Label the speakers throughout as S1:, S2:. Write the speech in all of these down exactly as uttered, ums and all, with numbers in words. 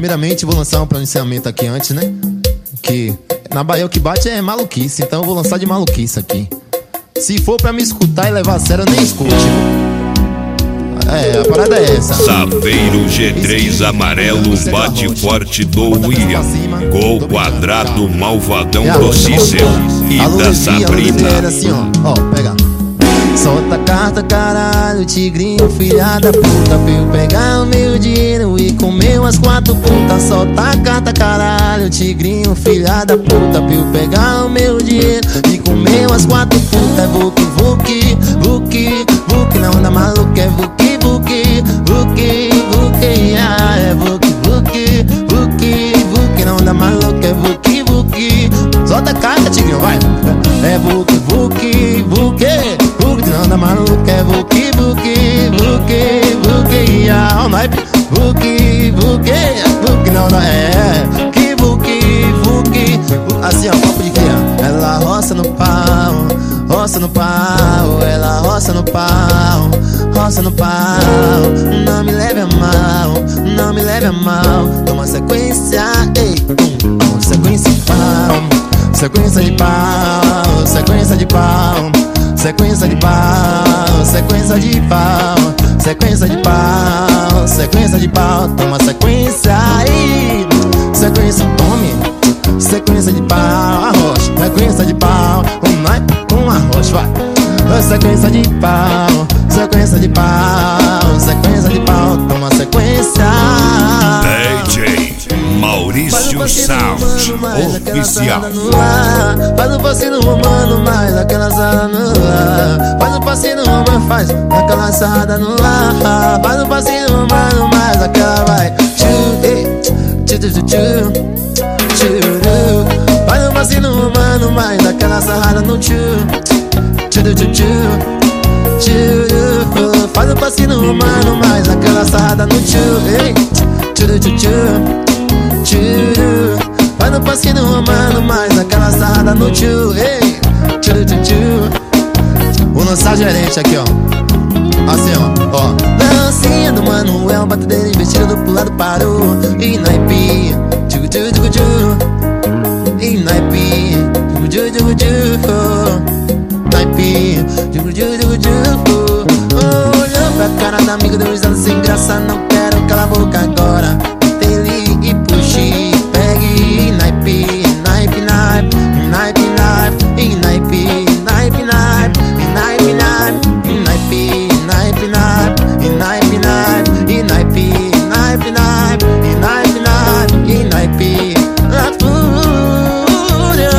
S1: Primeiramente vou lançar um pronunciamento aqui antes, né? Que na Bahia o que bate é maluquice, então eu vou lançar de maluquice aqui. Se for pra me escutar e levar a sério, eu nem escute. É, a parada é essa.
S2: Saveiro G três amarelo bate forte do William. Gol quadrado malvadão do Cícero e da Sabrina.
S1: Assim, ó, ó, pega. Solta a carta, caralho, tigrinho, filha da puta, pra eu pegar o meu dinheiro e comer umas quatro putas. Solta a carta, caralho, tigrinho, filha da puta, pra eu pegar o meu dinheiro e comer umas quatro putas. É vuki, vuki, vuki, vuki, na onda maluca é vuki, vuki, vuki, vuki, ah, é vuki, vuki, vuki, vuki, na onda maluca é vuki, vuki. Solta a carta, tigrinho, vai. É vuki, vuki, vuki, vuki, na onda maluca é vuki, vuki, vuki, vuki, ah, o naipe, vuki, vuki, vuki, na onda é que vuki, vuki, assim ó, papo de criança. Ela roça no pau, roça no pau, ela roça no pau, roça no pau. Não me leve a mal, não me leve a mal. Toma sequência, ei, um, um, sequência de pau, sequência de pau, sequência de pau, sequência de pau, sequência de pau, sequência de pau, sequência de pau. Toma sequência aí, sequência, tome. Sequência de pau, arroz, sequência de pau, um naipe, um arroz, vai. Sequência de pau, sequência de pau, sequência de pau, toma sequência.
S2: D J Maurício Sound oficial.
S1: Faz um passinho romano, mais aquela sarada no ar. Faz um passinho romano, faz aquela sarada no ar. Faz um passinho romano, mais aquela vai. Tchu, tchu, tchu, tchu. Faz um passinho romano, mais aquela sarrada no tchu, tchu, tchu, tchu, tchu. Faz um passinho romano, mais aquela sarrada no tchu, ei, tchu, tchu, tchu, tchu. Faz um passinho romano, mais aquela sarrada no tchu, ei, tchu, tchu, tchu. Vou lançar gerente aqui, ó. Assim, ó, ó. Lancinha do Manuel, bate dele, vestido pro lado parou. E naipe, tchu, tchu, tchu, tchu. E naipe, tchu, tchu, tchu, tchu. Naipe, tchu, tchu, tchu, tchu. Olhou pra cara da amiga, deu risada sem graça. Não quero calar a boca agora. Ele e puxe, pegue. E naipe, naipe, naipe, naipe, naipe. E naipe, naipe, naipe, naipe, naipe. E naipe, naipe, naipe, e naipe, naipe, e naipe, naipe, naipe, e naipe, naipe, e naipe, na fúria.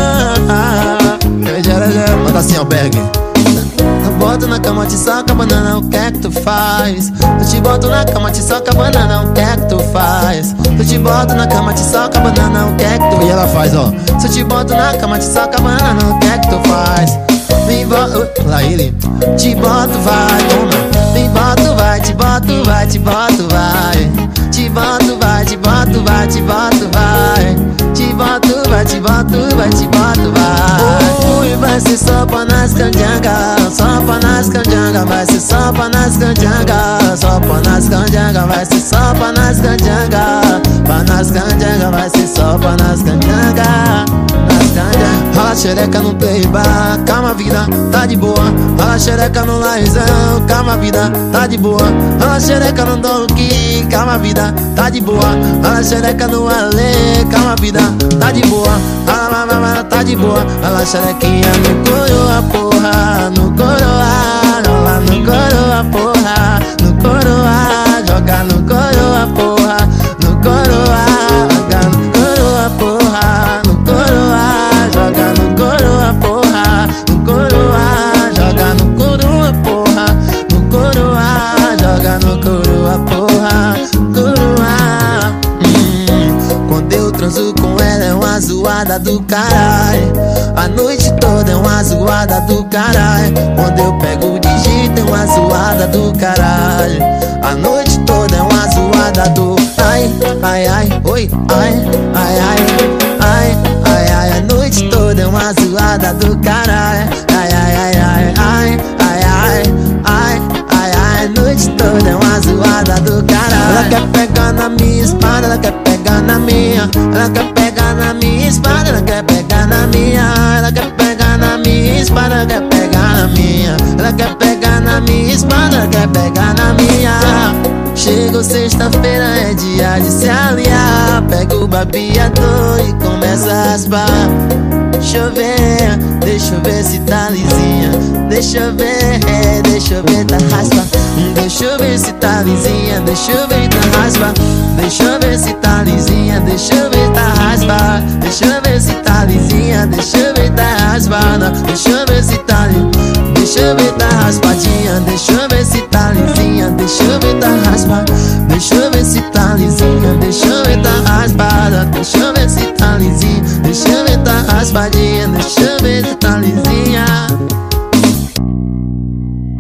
S1: Manda assim, albergue. Eu boto na cama, te soca, banana, o que é que tu faz? Eu te boto na cama, te soca, banana, o que é que tu faz? Eu te boto na cama, te soca, banana, o que é que tu... E ela faz, ó. Se eu te boto na cama, te soca, banana, o que é que tu faz? Me boto, lá ele, te boto, vai, toma. Me boto, vai, te boto, vai, te boto, vai. Te boto, vai, te boto, vai, te boto, vai. Te boto, vai, te boto, vai, te boto, vai. Ui, vai ser só pra nas canjangas, só pra nas canjangas, vai ser só pra nas canjangas, só pra nas canjangas, vai ser só pra nas canjangas, pra nas canjangas, vai ser só pra nas canjangas, nas canjangas. Rala xereca no playbar, calma vida, tá de boa. Rala xereca no laizão, calma vida, tá de boa. Rala xereca no donkey, calma vida, tá de boa. Rala xereca no ale, calma vida, tá de boa. Rala, rala, rala, tá de boa. Rala xerequinha no coroa, porra, no coroa. Rola no coroa, porra, no coroa. Joga no coroa, porra, no coroa. Joga no coroa, porra, no coroa. Joga no coroa, porra, no coroa. Joga no coroa, porra, no coroa. Joga no coroa, porra, coroa. Hum, quando eu transo com ela é uma zoada do caralho. A noite toda é uma zoada do caralho. Quando eu pego o digito é uma zoada do caralho. A noite toda é uma zoada do ai, ai, ai, oi, ai, ai, ai, ai, ai, ai. A noite toda é uma zoada do caralho. Ai, ai, ai, ai, ai, ai, ai, ai, ai, ai. A noite toda é uma zoada do caralho. Ela quer pegar na minha espada, ela quer pegar na minha, ela quer pegar na minha espada, ela quer pegar na minha, ela quer pegar na minha espada, ela quer pegar na minha, ela quer pegar na minha espada, ela quer pegar na minha. Chegou sexta-feira, é dia de se aliar. Pega o babeador e começa a raspar. Deixa eu ver, deixa eu ver se tá lisinha. Deixa eu ver, deixa eu ver, tá raspa. Deixa eu ver se tá lisinha. Deixa eu ver, tá raspa. Deixa eu ver se tá lisinha. Deixa eu ver, tá raspa. Deixa eu ver se tá lisinha. Deixa eu ver, tá raspada. Deixa eu ver se tá lisinha. Deixa eu ver, tá raspadinha. Deixa eu ver se tá lisinha. Deixa eu ver, tá raspa. Deixa eu ver se tá lisinha. Deixa eu ver, tá raspa.